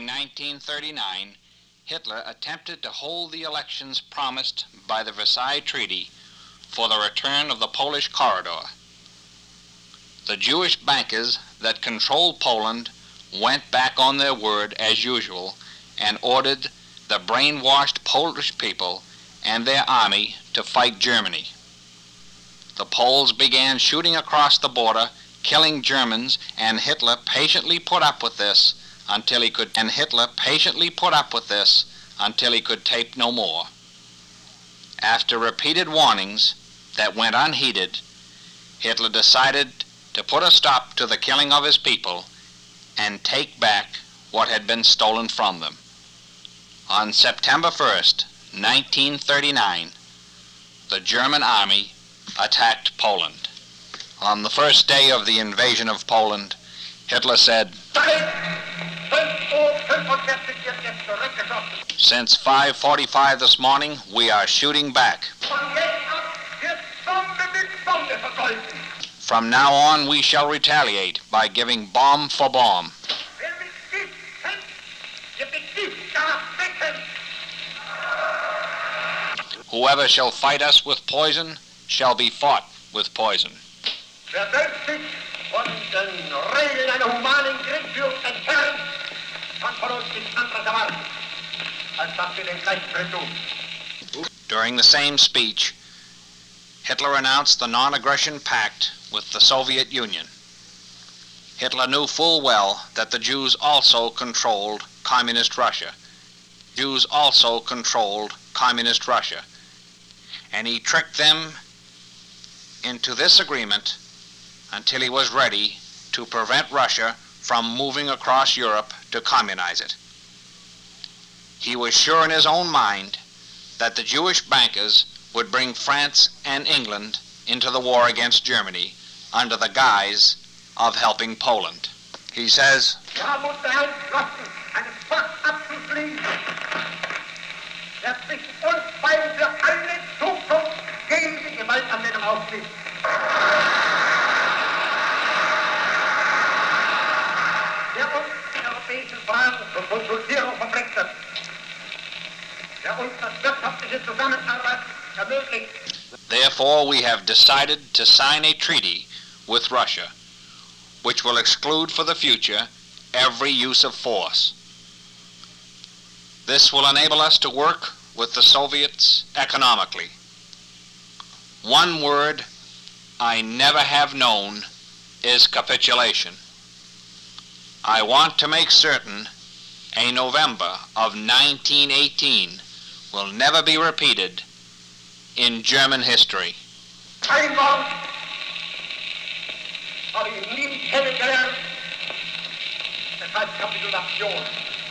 During 1939, Hitler attempted to hold the elections promised by the Versailles Treaty for the return of the Polish corridor. The Jewish bankers that controlled Poland went back on their word as usual and ordered the brainwashed Polish people and their army to fight Germany. The Poles began shooting across the border, killing Germans, and Hitler patiently put up with this until he could take no more. After repeated warnings that went unheeded, Hitler decided to put a stop to the killing of his people and take back what had been stolen from them. On September 1st, 1939, the German army attacked Poland. On the first day of the invasion of Poland, Hitler said, "Since 5:45 this morning, we are shooting back. From now on, we shall retaliate by giving bomb for bomb. Whoever shall fight us with poison shall be fought with poison." During the same speech, Hitler announced the non-aggression pact with the Soviet Union. Hitler knew full well that the Jews also controlled Communist Russia. And he tricked them into this agreement until he was ready to prevent Russia from moving across Europe to communize it. He was sure in his own mind that the Jewish bankers would bring France and England into the war against Germany under the guise of helping Poland. He says, "Therefore, we have decided to sign a treaty with Russia, which will exclude for the future every use of force. This will enable us to work with the Soviets economically. One word I never have known is capitulation. I want to make certain a November of 1918 will never be repeated in German history." Kein Wort habe ich nie kennengelernt, das heißt Kapitulation.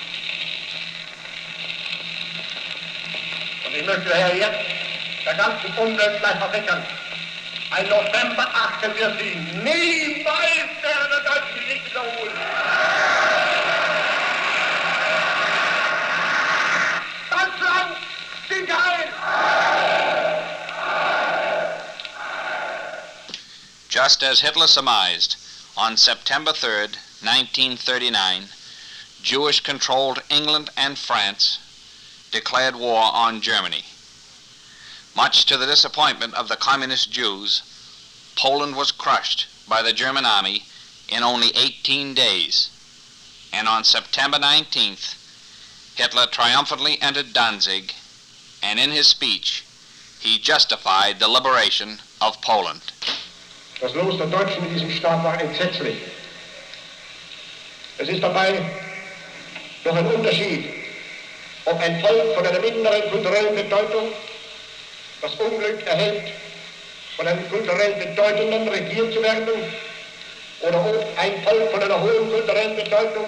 Und ich möchte daher jetzt der ganzen Umwelt gleich versichern, ein November 48 niemals werden der deutschen Geschichte wiederholen. Deutschland, Sicherheit! Just as Hitler surmised, on September 3rd, 1939, Jewish-controlled England and France declared war on Germany. Much to the disappointment of the communist Jews, Poland was crushed by the German army in only 18 days, and on September 19th, Hitler triumphantly entered Danzig, and in his speech, he justified the liberation of Poland. Das Los der Deutschen in diesem Staat war entsetzlich. Es ist dabei noch ein Unterschied, ob ein Volk von einer minderen kulturellen Bedeutung das Unglück erhält, von einem kulturell Bedeutenden regiert zu werden, oder ob ein Volk von einer hohen kulturellen Bedeutung.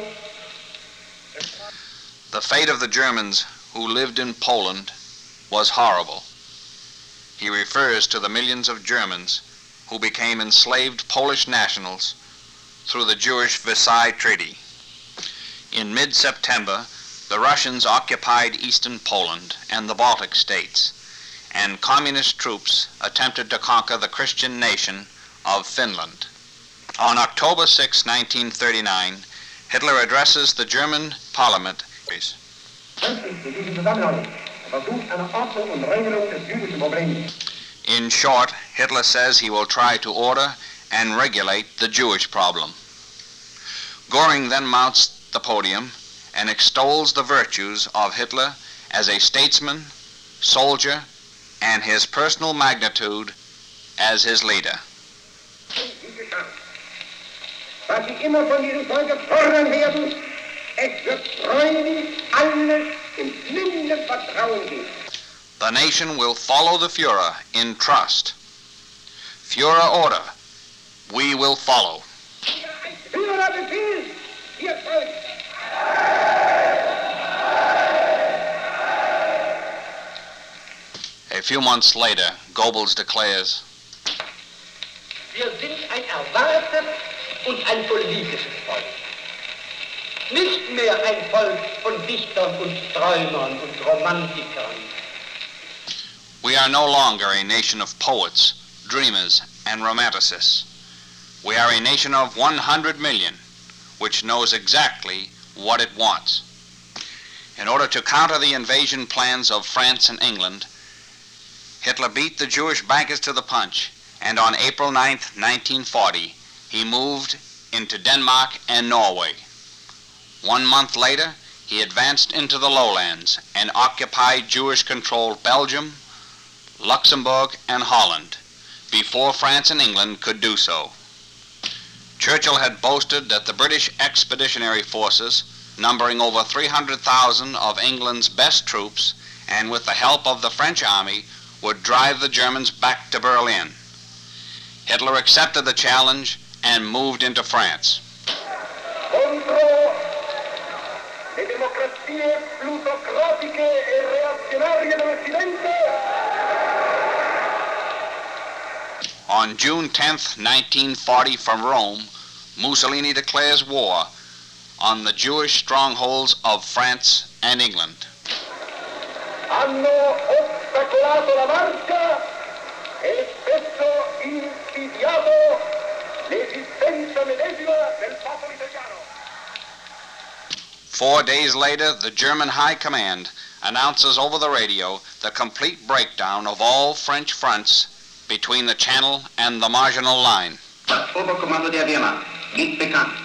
The fate of the Germans who lived in Poland was horrible. He refers to the millions of Germans who became enslaved Polish nationals through the Jewish Versailles Treaty. In mid-September, the Russians occupied eastern Poland and the Baltic states, and communist troops attempted to conquer the Christian nation of Finland. On October 6, 1939, Hitler addresses the German parliament. In short, Hitler says he will try to order and regulate the Jewish problem. Göring then mounts the podium and extols the virtues of Hitler as a statesman, soldier, and his personal magnitude as his leader. Was Sie immer von diesem Volke fordern werden, es wird freudig alles im blinden Vertrauen geben. The nation will follow the Führer in trust. Führer order, we will follow. Ein Führerbefehl, ihr Volk. A few months later, Goebbels declares, Wir sind ein erwartetes und ein politisches Volk. Nicht mehr ein Volk von Dichtern und Träumern und Romantikern. we are no longer a nation of poets, dreamers, and romanticists. We are a nation of 100 million, which knows exactly what it wants. In order to counter the invasion plans of France and England, Hitler beat the Jewish bankers to the punch, and on April 9, 1940, he moved into Denmark and Norway. 1 month later, he advanced into the lowlands and occupied Jewish-controlled Belgium, Luxembourg, and Holland, before France and England could do so. Churchill had boasted that the British expeditionary forces, numbering over 300,000 of England's best troops, and with the help of the French army, would drive the Germans back to Berlin. Hitler accepted the challenge and moved into France. Contro le democrazie plutocratiche e reazionarie dell'Occidente. On June 10, 1940, from Rome, Mussolini declares war on the Jewish strongholds of France and England. Hanno ostacolato la marcia e spesso insidiato l'esistenza medesima del popolo italiano. 4 days later, the German High Command announces over the radio the complete breakdown of all French fronts between the Channel and the Maginot Line. Das Oberkommando der Wehrmacht gibt bekannt.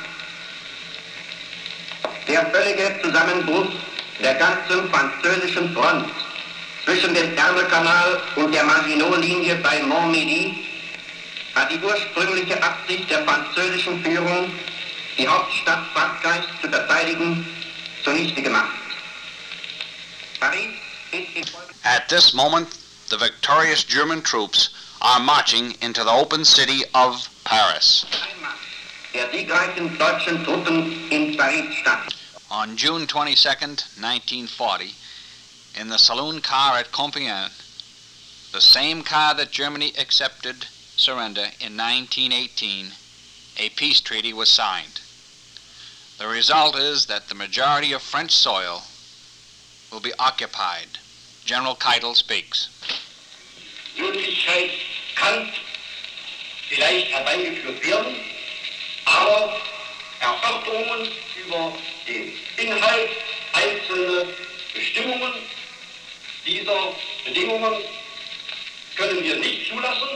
Der völlige Zusammenbruch der ganzen französischen Front zwischen dem Ärmelkanal und der Maginot-Linie bei Montmedy hat die ursprüngliche Absicht der französischen Führung, die Hauptstadt Frankreichs zu verteidigen, zunichte gemacht. Paris ist in Folge At this moment, the victorious German troops are marching into the open city of Paris. Einmarsch der siegreichen deutschen Truppen in Paris statt. On June 22, 1940, in the saloon car at Compiègne, the same car that Germany accepted surrender in 1918, a peace treaty was signed. The result is that the majority of French soil will be occupied. General Keitel speaks. Möglichkeit kann vielleicht herbeigeführt werden, aber Erörterungen über den Inhalt einzelner Bestimmungen dieser Bedingungen können wir nicht zulassen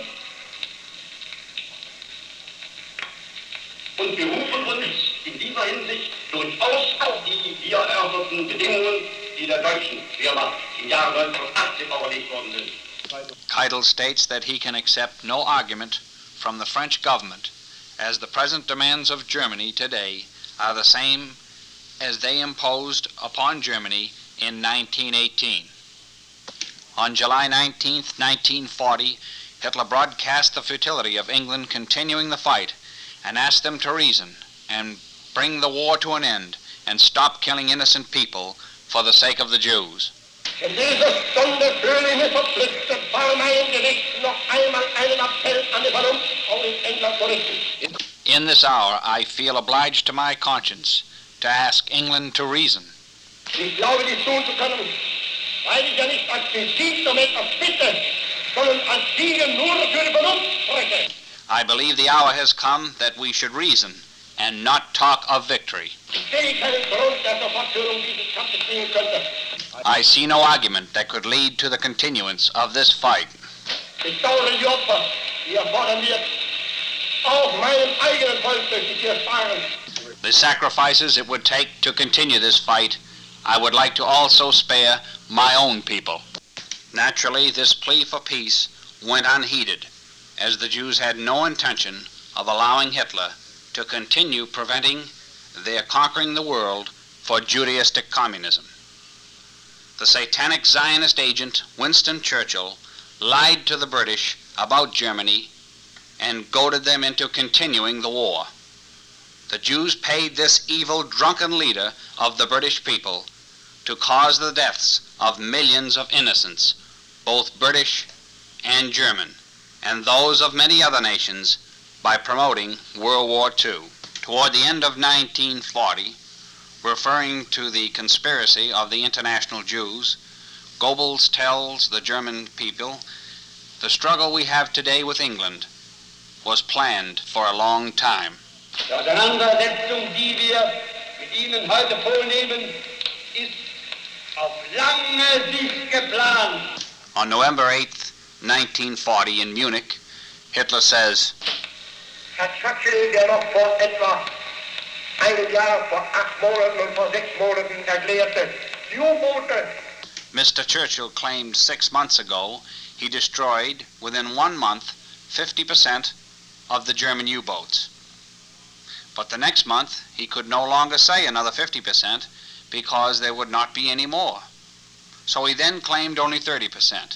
und berufen uns in dieser Hinsicht durchaus auf die hier erörterten Bedingungen, die der deutschen Wehrmacht im Jahre 1980 auferlegt worden sind. Keitel states that he can accept no argument from the French government, as the present demands of Germany today are the same as they imposed upon Germany in 1918. On July 19, 1940, Hitler broadcast the futility of England continuing the fight and asked them to reason and bring the war to an end and stop killing innocent people for the sake of the Jews. In dieser Stunde fühle ich mich verpflichtet, vor meinem Gericht noch einmal einen Appell an die Vernunft auch in England zu richten. In this hour, I feel obliged to my conscience to ask England to reason. Ich glaube, dies tun zu können, weil ich ja nicht als Kritik um etwas bitte, sondern als Siege nur für die Vernunft spreche. I believe the hour has come that we should reason and not talk of victory. I see no argument that could lead to the continuance of this fight. The sacrifices it would take to continue this fight, I would like to also spare my own people. Naturally, this plea for peace went unheeded, as the Jews had no intention of allowing Hitler to continue preventing their conquering the world for Judaistic communism. The satanic Zionist agent, Winston Churchill, lied to the British about Germany and goaded them into continuing the war. The Jews paid this evil, drunken leader of the British people to cause the deaths of millions of innocents, both British and German, and those of many other nations, by promoting World War II. Toward the end of 1940, referring to the conspiracy of the international Jews, Goebbels tells the German people, "The struggle we have today with England was planned for a long time." Die Auseinandersetzung, die wir mit Ihnen heute vornehmen, ist auf lange Sicht geplant. On November 8th, 1940, in Munich, Hitler says, Herr Churchill, der noch vor etwa einem Jahr, vor 8 Monaten und vor 6 Monaten erklärte, die U-Boote. Mr. Churchill claimed 6 months ago he destroyed, within 1 month, 50% of the German U-boats. But the next month, he could no longer say another 50% because there would not be any more. So he then claimed only 30%.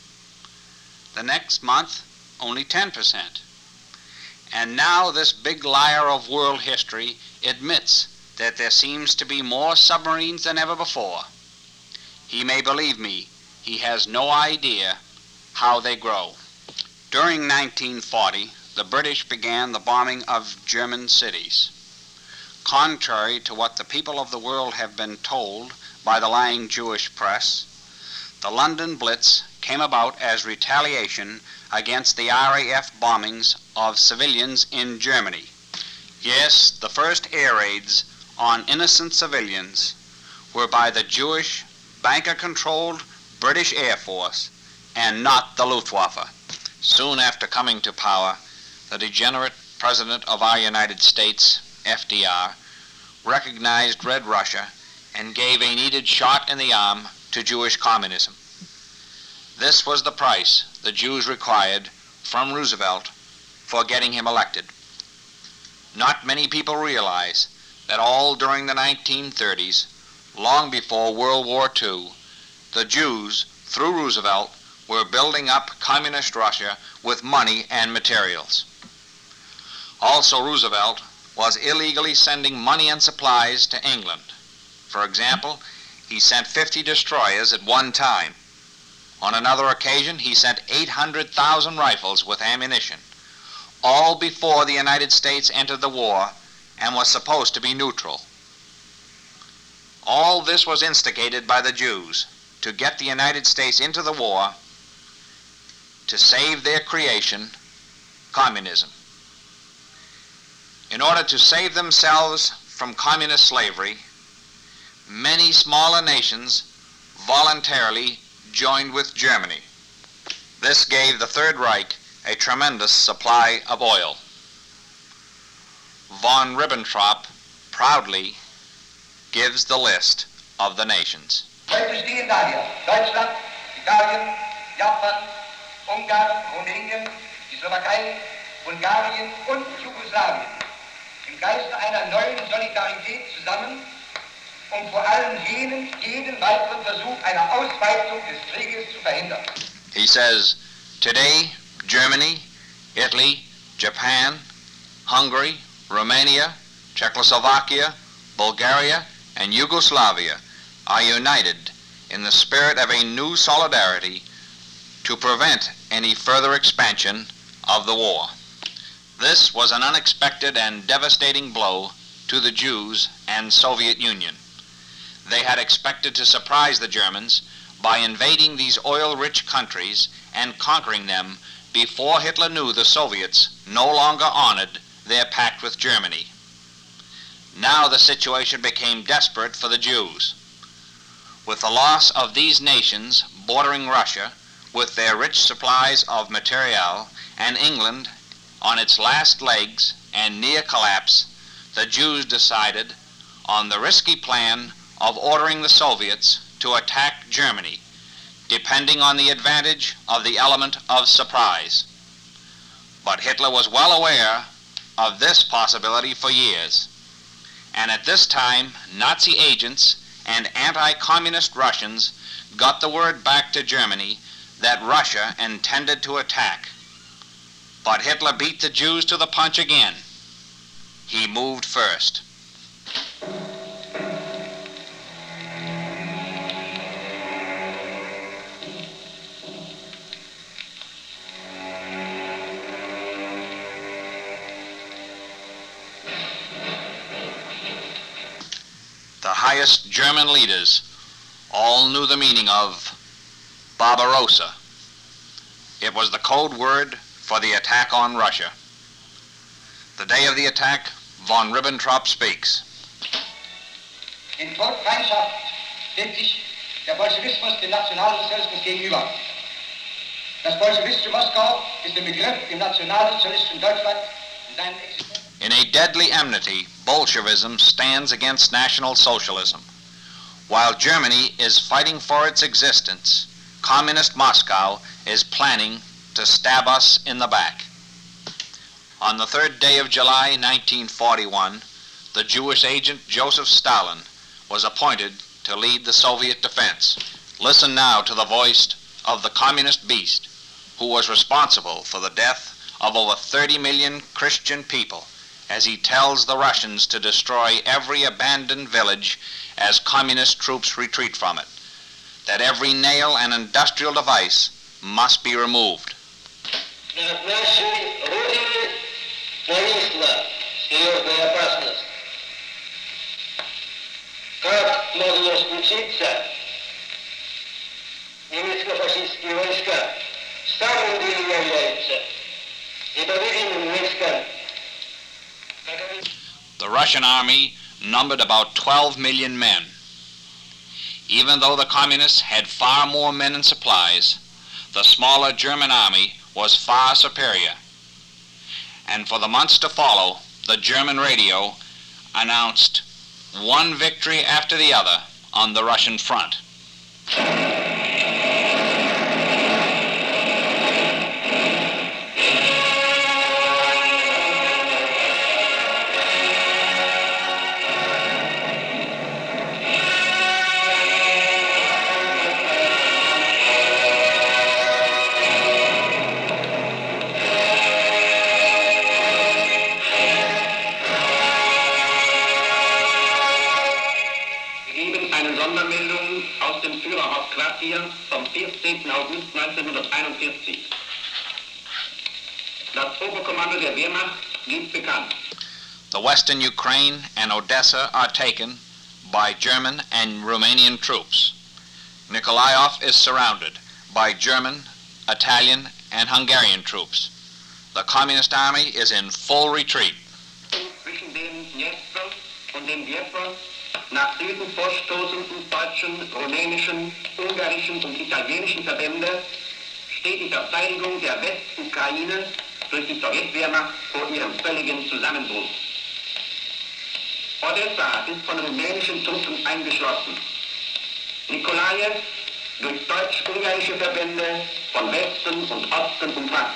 The next month, only 10%. And now this big liar of world history admits that there seems to be more submarines than ever before. He may believe me, he has no idea how they grow. During 1940, the British began the bombing of German cities. Contrary to what the people of the world have been told by the lying Jewish press, the London Blitz came about as retaliation against the RAF bombings of civilians in Germany. Yes, the first air raids on innocent civilians were by the Jewish, banker-controlled British Air Force and not the Luftwaffe. Soon after coming to power, the degenerate President of our United States, FDR, recognized Red Russia and gave a needed shot in the arm to Jewish communism. This was the price the Jews required from Roosevelt for getting him elected. Not many people realize that all during the 1930s, long before World War II, the Jews, through Roosevelt, were building up communist Russia with money and materials. Also, Roosevelt was illegally sending money and supplies to England. For example, he sent 50 destroyers at one time. On another occasion, he sent 800,000 rifles with ammunition, all before the United States entered the war and was supposed to be neutral. All this was instigated by the Jews to get the United States into the war to save their creation, communism. In order to save themselves from communist slavery, many smaller nations voluntarily joined with Germany. This gave the Third Reich a tremendous supply of oil. Von Ribbentrop proudly gives the list of the nations. Heute stehen daher Deutschland, Italien, Japan, Ungarn, Rumänien, die Slowakei, Bulgarien und Jugoslawien im Geiste einer neuen Solidarität zusammen, vor allem jeden weiteren Versuch einer Ausweitung des Krieges zu verhindern. He says, today, Germany, Italy, Japan, Hungary, Romania, Czechoslovakia, Bulgaria, and Yugoslavia are united in the spirit of a new solidarity to prevent any further expansion of the war. This was an unexpected and devastating blow to the Jews and Soviet Union. They had expected to surprise the Germans by invading these oil-rich countries and conquering them before Hitler knew the Soviets no longer honored their pact with Germany. Now the situation became desperate for the Jews. With the loss of these nations bordering Russia, with their rich supplies of material, and England on its last legs and near collapse, the Jews decided on the risky plan of ordering the Soviets to attack Germany, depending on the advantage of the element of surprise. But Hitler was well aware of this possibility for years, and at this time Nazi agents and anti-communist Russians got the word back to Germany that Russia intended to attack. But Hitler beat the Jews to the punch again. He moved first. The highest German leaders all knew the meaning of Barbarossa. It was the code word for the attack on Russia. The day of the attack, von Ribbentrop speaks. In Todfeindschaft steht sich der Bolschewismus dem Nationalsozialismus gegenüber. Das bolschewistische Moskau ist der Begriff im nationalsozialistischen Deutschland in seinen Existenz. In a deadly enmity, Bolshevism stands against National Socialism. While Germany is fighting for its existence, Communist Moscow is planning to stab us in the back. On the 3rd day of July 1941, the Jewish agent Joseph Stalin was appointed to lead the Soviet defense. Listen now to the voice of the communist beast who was responsible for the death of over 30 million Christian people as he tells the Russians to destroy every abandoned village as communist troops retreat from it, that every nail and industrial device must be removed. Как могло случиться, немецко-фашистские войска в самом деле являются непобедимым войскам. The Russian army numbered about 12 million men. Even though the communists had far more men and supplies, the smaller German army was far superior. And for the months to follow, the German radio announced one victory after the other on the Russian front. Vom 14. August 1941. Das Oberkommando der Wehrmacht gibt bekannt. The western Ukraine and Odessa are taken by German and Romanian troops. Nikolaev is surrounded by German, Italian, and Hungarian troops. The Communist Army is in full retreat. Zwischen dem Dnestr und dem Dnieper nach Süden vorstoßenden deutschen, rumänischen, ungarischen und italienischen Verbände steht die Verteidigung der Westukraine durch die Sowjetwehrmacht vor ihrem völligen Zusammenbruch. Odessa ist von rumänischen Truppen eingeschlossen. Nikolaev durch deutsch-ungarische Verbände von Westen und Osten umfasst.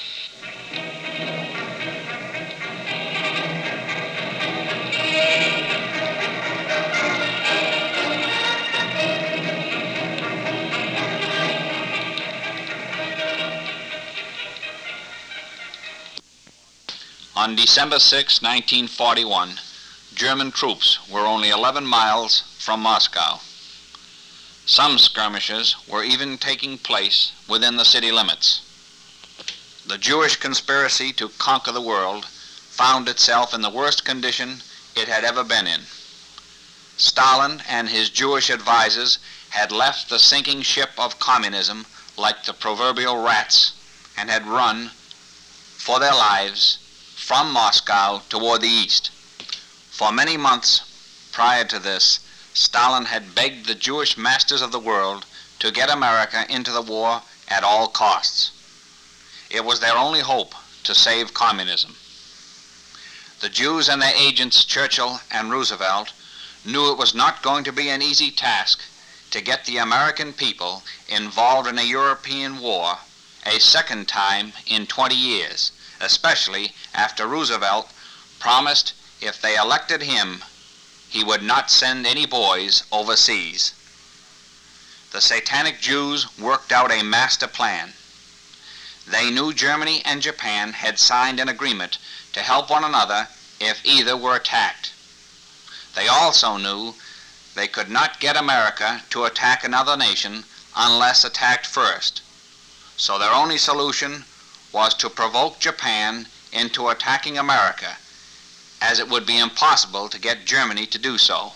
On December 6, 1941, German troops were only 11 miles from Moscow. Some skirmishes were even taking place within the city limits. The Jewish conspiracy to conquer the world found itself in the worst condition it had ever been in. Stalin and his Jewish advisors had left the sinking ship of communism like the proverbial rats and had run for their lives from Moscow toward the east. For many months prior to this, Stalin had begged the Jewish masters of the world to get America into the war at all costs. It was their only hope to save communism. The Jews and their agents, Churchill and Roosevelt, knew it was not going to be an easy task to get the American people involved in a European war a second time in 20 years, especially after Roosevelt promised if they elected him, he would not send any boys overseas. The satanic Jews worked out a master plan. They knew Germany and Japan had signed an agreement to help one another if either were attacked. They also knew they could not get America to attack another nation unless attacked first. So their only solution was to provoke Japan into attacking America, as it would be impossible to get Germany to do so.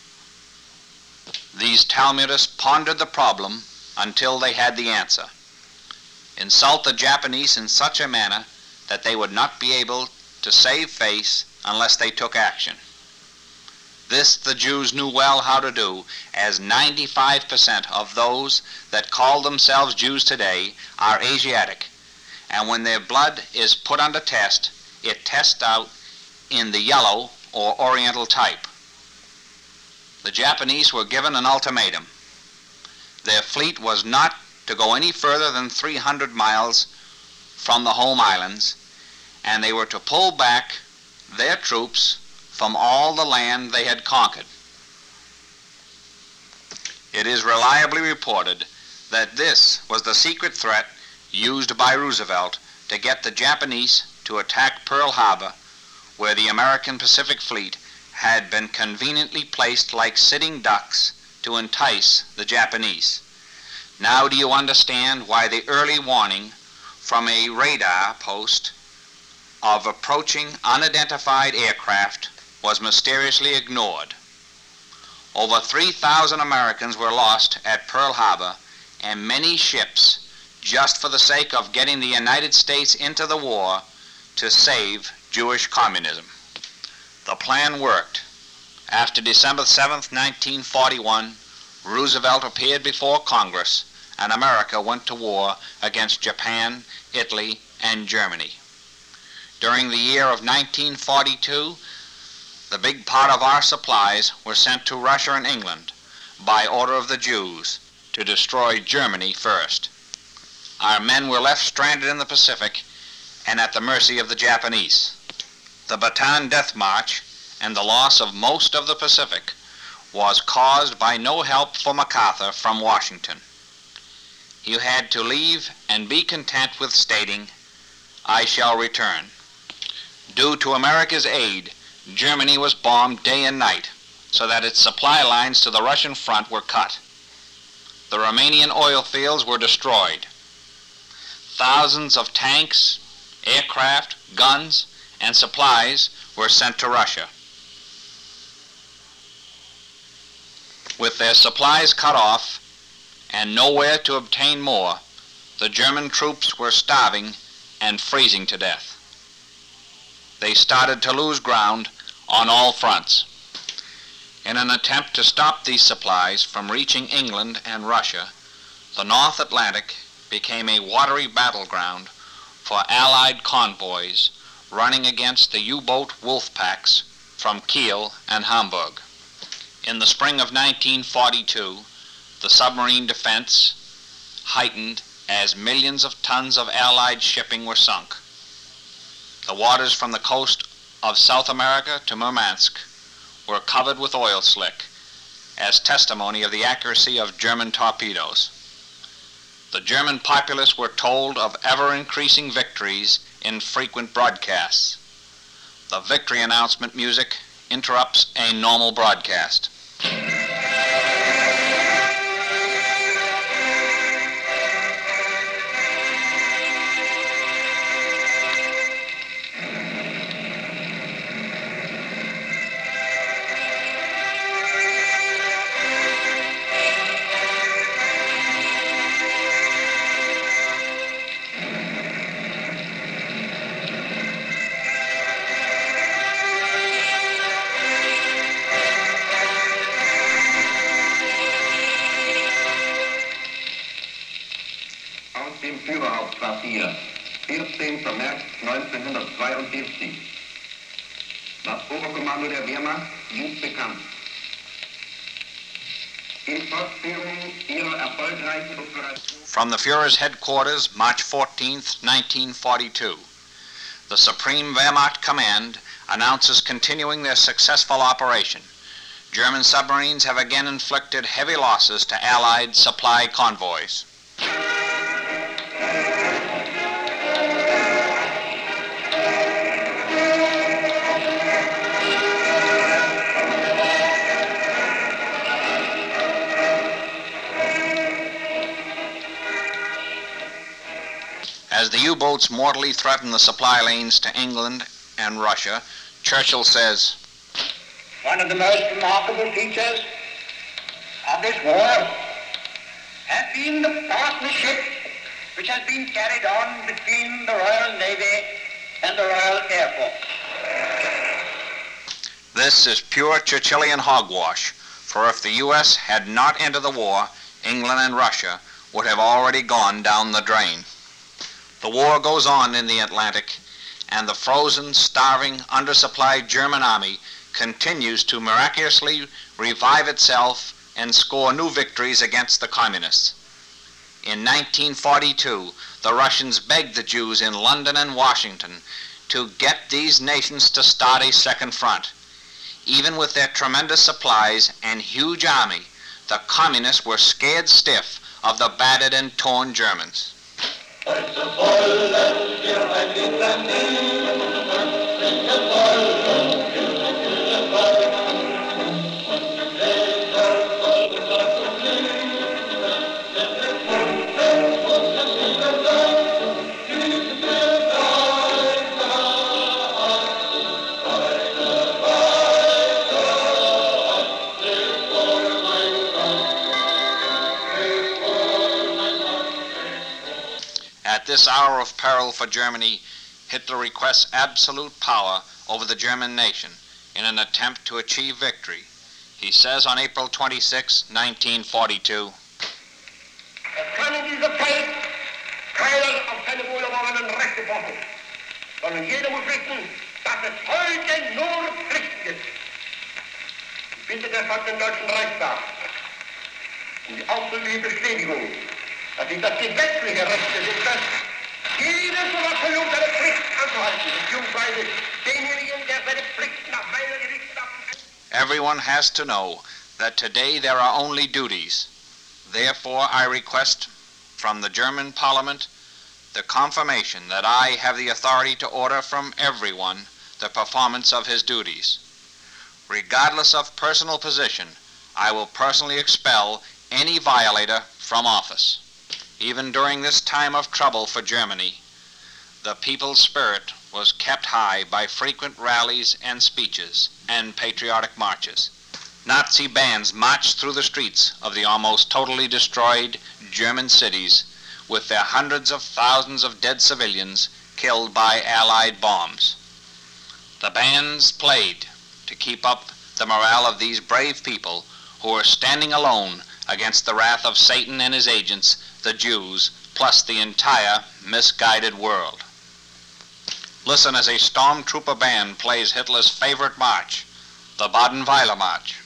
These Talmudists pondered the problem until they had the answer. Insult the Japanese in such a manner that they would not be able to save face unless they took action. This the Jews knew well how to do, as 95% of those that call themselves Jews today are Asiatic, and when their blood is put under test, it tests out in the yellow or Oriental type. The Japanese were given an ultimatum. Their fleet was not to go any further than 300 miles from the home islands, and they were to pull back their troops from all the land they had conquered. It is reliably reported that this was the secret threat used by Roosevelt to get the Japanese to attack Pearl Harbor, where the American Pacific Fleet had been conveniently placed like sitting ducks to entice the Japanese. Now do you understand why the early warning from a radar post of approaching unidentified aircraft was mysteriously ignored? Over 3,000 Americans were lost at Pearl Harbor, and many ships, just for the sake of getting the United States into the war to save Jewish communism. The plan worked. After December 7, 1941, Roosevelt appeared before Congress, and America went to war against Japan, Italy, and Germany. During the year of 1942, the big part of our supplies were sent to Russia and England by order of the Jews to destroy Germany first. Our men were left stranded in the Pacific and at the mercy of the Japanese. The Bataan Death March and the loss of most of the Pacific was caused by no help for MacArthur from Washington. He had to leave and be content with stating, "I shall return." Due to America's aid, Germany was bombed day and night, so that its supply lines to the Russian front were cut. The Romanian oil fields were destroyed. Thousands of tanks, aircraft, guns, and supplies were sent to Russia. With their supplies cut off and nowhere to obtain more, the German troops were starving and freezing to death. They started to lose ground on all fronts. In an attempt to stop these supplies from reaching England and Russia, the North Atlantic became a watery battleground for Allied convoys running against the U-boat wolf packs from Kiel and Hamburg. In the spring of 1942, the submarine defense heightened as millions of tons of Allied shipping were sunk. The waters from the coast of South America to Murmansk were covered with oil slick as testimony of the accuracy of German torpedoes. The German populace were told of ever-increasing victories in frequent broadcasts. The victory announcement music interrupts a normal broadcast. Führerhauptquartier, 14. März 1942. Das Oberkommando der Wehrmacht gibt bekannt. In Fortführung ihrer erfolgreichen Operation. From the Führer's headquarters, March 14th, 1942. The Supreme Wehrmacht Command announces continuing their successful operation. German submarines have again inflicted heavy losses to Allied supply convoys. As the U-boats mortally threaten the supply lanes to England and Russia, Churchill says, "One of the most remarkable features of this war has been the partnership which has been carried on between the Royal Navy and the Royal Air Force." This is pure Churchillian hogwash, for if the U.S. had not entered the war, England and Russia would have already gone down the drain. The war goes on in the Atlantic, and the frozen, starving, undersupplied German army continues to miraculously revive itself and score new victories against the communists. In 1942, the Russians begged the Jews in London and Washington to get these nations to start a second front. Even with their tremendous supplies and huge army, the communists were scared stiff of the battered and torn Germans. At this hour of peril for Germany, Hitler requests absolute power over the German nation in an attempt to achieve victory. He says on April 26, 1942, Es kann in dieser Zeit keiner auf seine wohlerwollenen Rechte pochen, sondern jeder muss wissen, dass es heute nur Pflicht gibt. Ich bitte deshalb den Deutschen Reichstag um die ausdrückliche Bestätigung, dass ich das gesetzliche Recht besitze, jeden so absolut seine Pflicht anzuhalten, beziehungsweise denjenigen, der seine Pflicht nach meiner Gerichtssachen. everyone has to know that today there are only duties. Therefore, I request from the German Parliament the confirmation that I have the authority to order from everyone the performance of his duties. Regardless of personal position, I will personally expel any violator from office. Even during this time of trouble for Germany, the people's spirit was kept high by frequent rallies and speeches and patriotic marches. Nazi bands marched through the streets of the almost totally destroyed German cities with their hundreds of thousands of dead civilians killed by Allied bombs. The bands played to keep up the morale of these brave people who were standing alone against the wrath of Satan and his agents, the Jews, plus the entire misguided world. Listen as a stormtrooper band plays Hitler's favorite march, the Baden-Weiler March.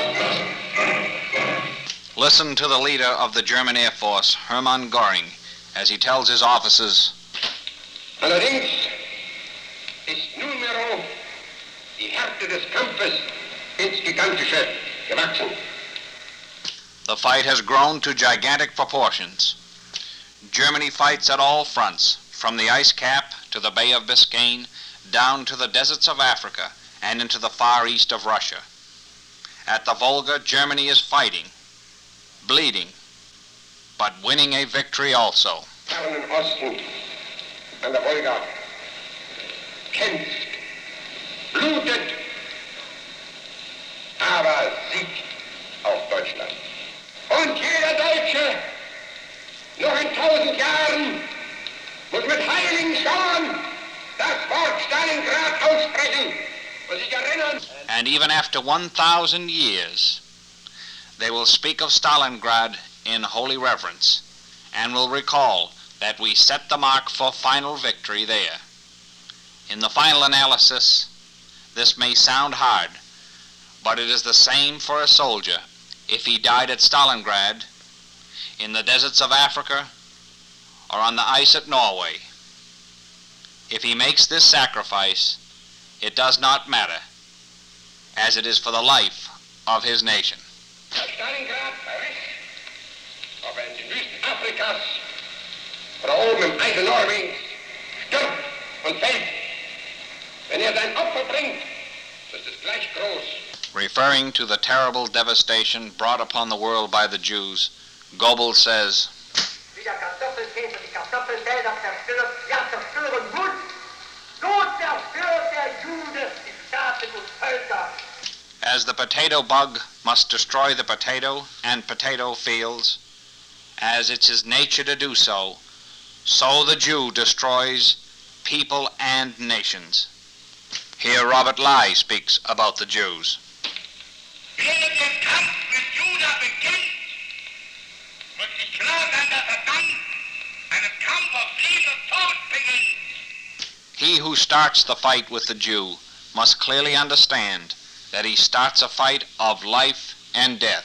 Listen to the leader of the German Air Force, Hermann Göring, as he tells his officers, Allerdings ist nunmehr die Härte des Kampfes ins Gigantische gewachsen. the fight has grown to gigantic proportions. Germany fights at all fronts, from the ice cap to the Bay of Biscayne, down to the deserts of Africa and into the far east of Russia. At the Volga, Germany is fighting, bleeding, but winning a victory also. Fernen Osten an der Wolga kämpft, blutet, aber siegt auf Deutschland. Und jeder Deutsche noch in 1000 Jahren muss mit heiligen Schauern das Wort Stalingrad aussprechen und sich erinnern. And even after 1,000 years, they will speak of Stalingrad in holy reverence and will recall that we set the mark for final victory there. In the final analysis, this may sound hard, but it is the same for a soldier if he died at Stalingrad, in the deserts of Africa, or on the ice at Norway. If he makes this sacrifice, it does not matter, as it is for the life of his nation. Stalingrad bei West, ob in den Wüsten Afrikas oder oben im Eisen Norwegens, stirbt und fällt. Wenn sein Opfer bringt, so ist es gleich groß. Referring to the terrible devastation brought upon the world by the Jews, Goebbels says, Wie der Kartoffelkäse die Kartoffelfelder zerstört, ja zerstören muss, so zerstört der Jude die Staaten und Völker. as the potato bug must destroy the potato and potato fields, as it's his nature to do so, so the Jew destroys people and nations. Here Robert Lye speaks about the Jews. Wer mit dem Kampf mit Juda beginnt, muss sich klar sein, dass dann einen Kampf auf Leben und Tod beginnt. He who starts the fight with the Jew must clearly understand that he starts a fight of life and death.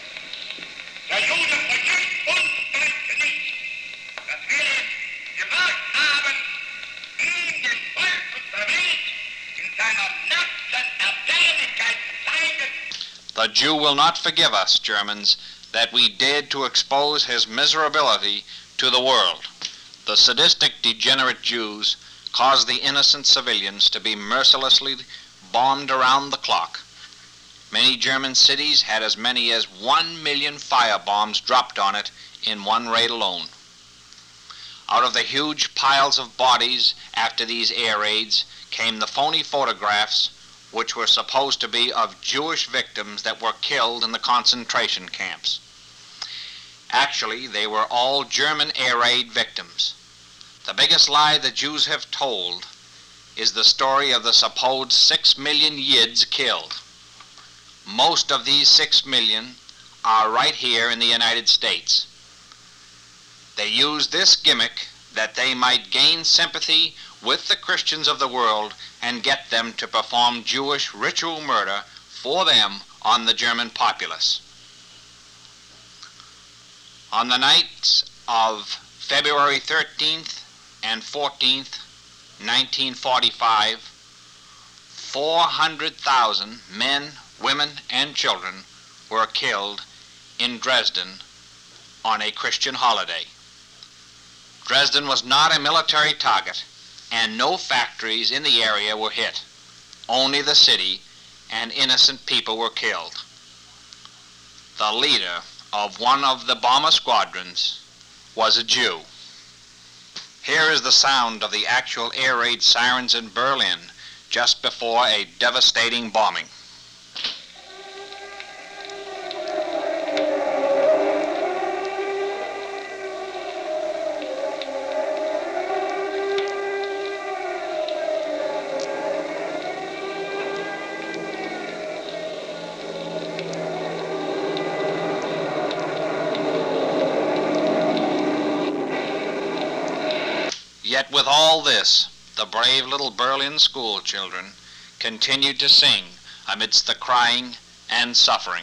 Der Jude vergisst uns Deutsche nicht, dass wir es gewagt haben, ihm dem Volk unserer Welt in seiner nackten Erbärmlichkeit zu zeigen. The Jew will not forgive us, Germans, that we dared to expose his miserability to the world. The sadistic, degenerate Jews caused the innocent civilians to be mercilessly bombed around the clock. Many German cities had as many as 1 million firebombs dropped on it in one raid alone. Out of the huge piles of bodies after these air raids came the phony photographs which were supposed to be of Jewish victims that were killed in the concentration camps. Actually, they were all German air raid victims. The biggest lie the Jews have told is the story of the supposed 6 million Yids killed. Most of these 6 million are right here in the United States. They used this gimmick that they might gain sympathy with the Christians of the world and get them to perform Jewish ritual murder for them on the German populace. On the nights of February 13th and 14th, 1945, 400,000 men, women, and children were killed in Dresden on a Christian holiday. Dresden was not a military target, and no factories in the area were hit. Only the city and innocent people were killed. The leader of one of the bomber squadrons was a Jew. Here is the sound of the actual air raid sirens in Berlin just before a devastating bombing. Yet with all this, the brave little Berlin school children continued to sing amidst the crying and suffering.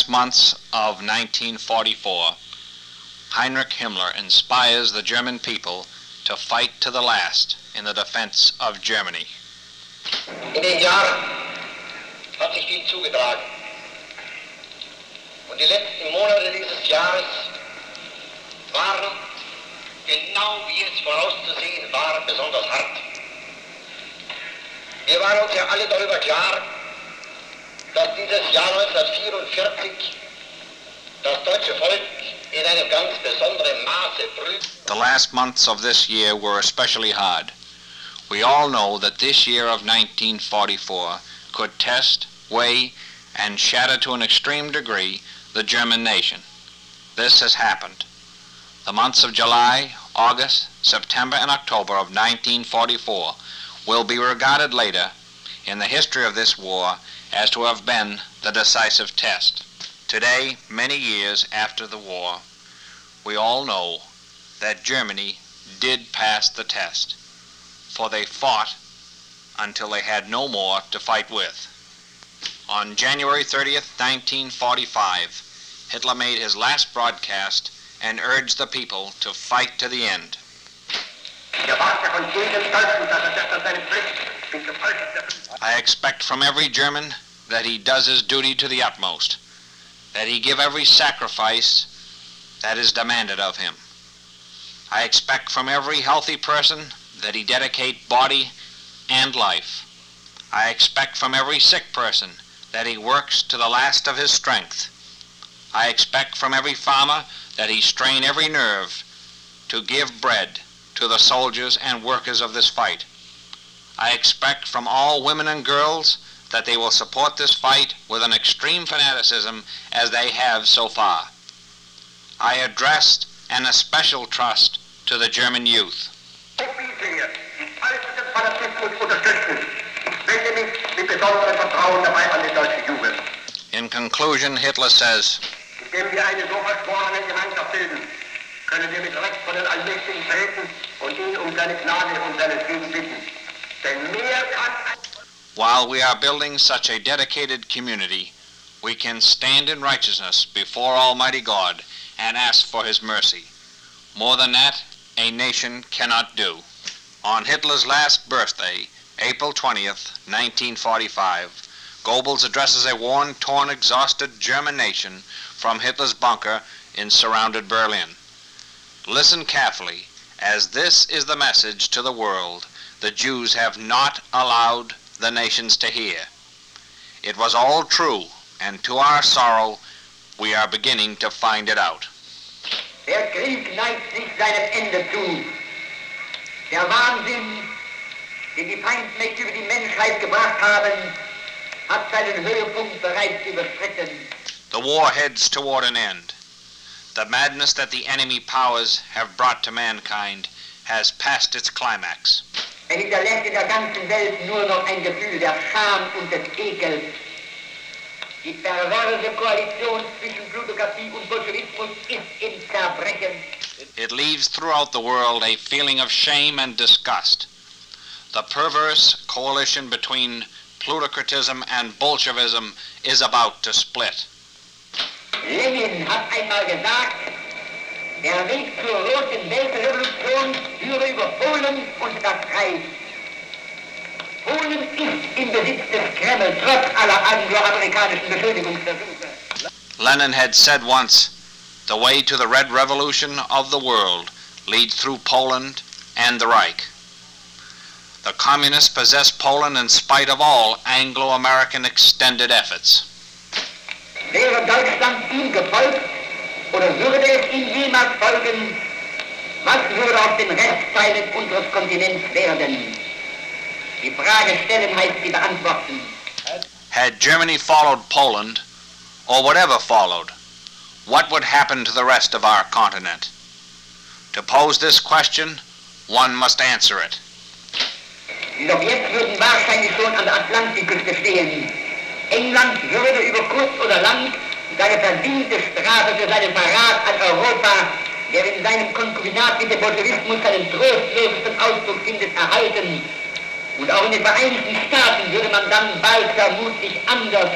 last months of 1944, Heinrich Himmler inspires the German people to fight to the last in the defense of Germany. In den Jahren hat sich viel zugetragen. Und die letzten Monate dieses Jahres waren, genau wie es vorauszusehen war, besonders hart. Wir waren uns ja alle darüber klar, dass dieses Jahr 1944 das deutsche Volk in einem ganz besonderen Maße prüft. The last months of this year were especially hard. We all know that this year of 1944 could test, weigh, and shatter to an extreme degree the German nation. This has happened. The months of July, August, September, and October of 1944 will be regarded later in the history of this war as to have been the decisive test. Today, many years after the war, we all know that Germany did pass the test, for they fought until they had no more to fight with. On January 30th, 1945, Hitler made his last broadcast and urged the people to fight to the end. I expect from every German that he does his duty to the utmost, that he give every sacrifice that is demanded of him. I expect from every healthy person that he dedicate body and life. I expect from every sick person that he works to the last of his strength. I expect from every farmer that he strain every nerve to give bread to the soldiers and workers of this fight. I expect from all women and girls that they will support this fight with an extreme fanaticism as they have so far. I addressed an especial trust to the German youth. In conclusion, Hitler says, können wir mit Recht von den Allmächtigen treten und ihn seine Gnade und seinen Frieden bitten. Denn mehr kann ein... While we are building such a dedicated community, we can stand in righteousness before Almighty God and ask for His mercy. More than that, a nation cannot do. On Hitler's last birthday, April 20th, 1945, Goebbels addresses a worn, torn, exhausted German nation from Hitler's bunker in surrounded Berlin. Listen carefully, as this is the message to the world the Jews have not allowed the nations to hear. It was all true, and to our sorrow, we are beginning to find it out. Der Krieg neigt sich seinem Ende zu. Der Wahnsinn, den die Feindmächte über die Menschheit gebracht haben, hat seinen Höhepunkt bereits überschritten. The war heads toward an end. The madness that the enemy powers have brought to mankind has passed its climax. Hinterlässt in der ganzen Welt nur noch ein Gefühl der Scham und des Ekels. Die perverse Koalition zwischen Plutokratie und Bolschewismus ist im Zerbrechen. It leaves throughout the world a feeling of shame and disgust. The perverse coalition between plutocratism and Bolshevism is about to split. Lenin hat einmal gesagt, der Weg zur roten Weltrevolution führe über Polen und das Reich. Polen ist im Besitz des Kreml, trotz aller angloamerikanischen Beschuldigungsversuche. Lenin had said once, the way to the Red Revolution of the world leads through Poland and the Reich. The communists possess Poland in spite of all Anglo-American extended efforts. Wäre Deutschland ihm gefolgt, oder würde es ihm jemals folgen, was würde aus den Restteilen unseres Kontinents werden? Die Frage stellen heißt sie beantworten. Had Germany followed Poland, or whatever followed, what would happen to the rest of our continent? To pose this question, one must answer it. Die Sowjets würden wahrscheinlich schon an der Atlantikküste stehen. England würde über kurz oder lang seine verdiente Strafe für seinen Verrat an Europa, der in seinem Konkubinat mit dem Bolschewismus seinen trostlosesten Ausdruck findet, erhalten. Und auch in den Vereinigten Staaten würde man dann bald vermutlich anders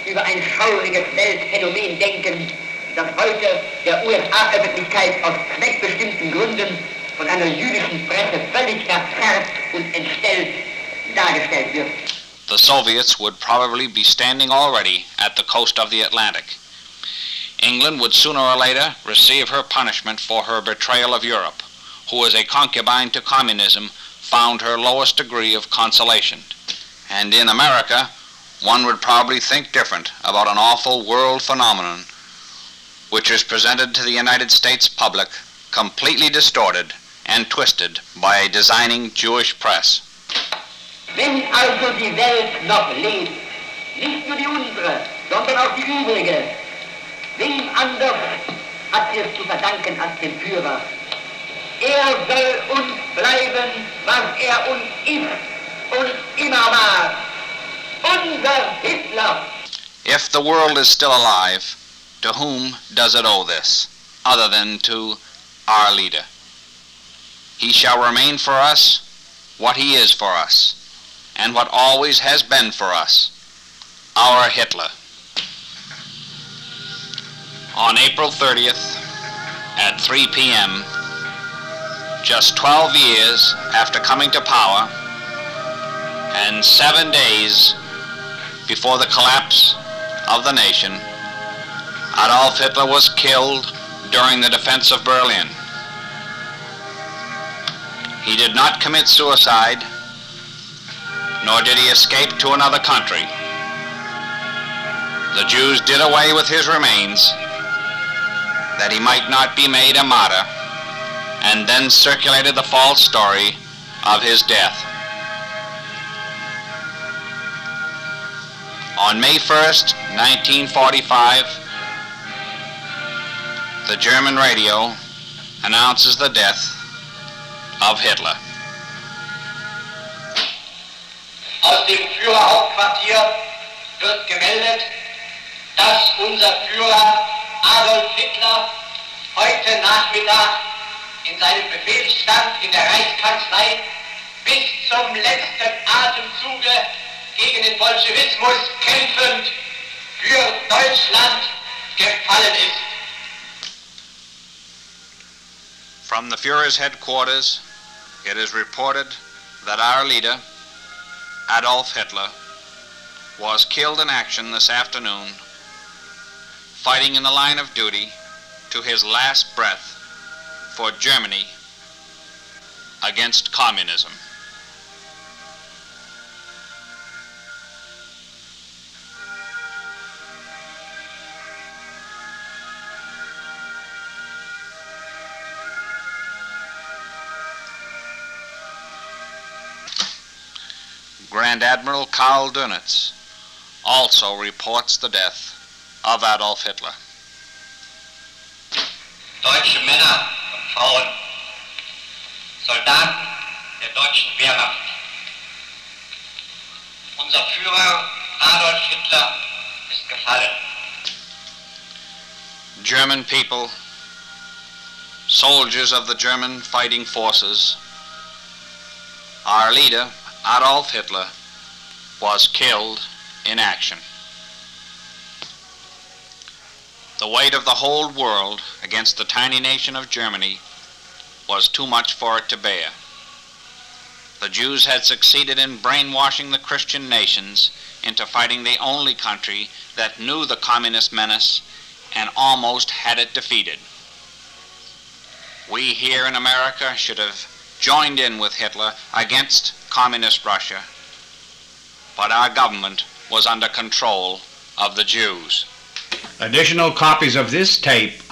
über ein schauriges Weltphänomen denken, das heute der USA-Öffentlichkeit aus zweckbestimmten Gründen von einer jüdischen Presse völlig verzerrt und entstellt dargestellt wird. The Soviets would probably be standing already at the coast of the Atlantic. England would sooner or later receive her punishment for her betrayal of Europe, who as a concubine to communism found her lowest degree of consolation. And in America, one would probably think different about an awful world phenomenon which is presented to the United States public completely distorted and twisted by a designing Jewish press. Wenn also die Welt noch lebt, nicht nur die unsere, sondern auch die übrige, wem anders hat sie es zu verdanken als dem Führer? Er soll uns bleiben, was er uns ist und immer war. Unser Hitler. If the world is still alive, to whom does it owe this, other than to our leader? He shall remain for us what he is for us, and what always has been for us, our Hitler. On April 30th, at 3 p.m., just 12 years after coming to power, and 7 days before the collapse of the nation, Adolf Hitler was killed during the defense of Berlin. He did not commit suicide, nor did he escape to another country. The Jews did away with his remains that he might not be made a martyr, and then circulated the false story of his death. On May 1st, 1945, the German radio announces the death of Hitler. Aus dem Führerhauptquartier wird gemeldet, dass unser Führer Adolf Hitler heute Nachmittag in seinem Befehlsstand in der Reichskanzlei bis zum letzten Atemzuge gegen den Bolschewismus kämpfend für Deutschland gefallen ist. From the Führer's headquarters, it is reported that our leader, Adolf Hitler, was killed in action this afternoon, fighting in the line of duty to his last breath for Germany against communism. Grand Admiral Karl Dönitz also reports the death of Adolf Hitler. Deutsche Männer und Frauen, Soldaten der deutschen Wehrmacht. Unser Führer Adolf Hitler ist gefallen. German people, soldiers of the German fighting forces, our leader, Adolf Hitler, was killed in action. The weight of the whole world against the tiny nation of Germany was too much for it to bear. The Jews had succeeded in brainwashing the Christian nations into fighting the only country that knew the communist menace and almost had it defeated. We here in America should have joined in with Hitler against communist Russia, but our government was under control of the Jews. Additional copies of this tape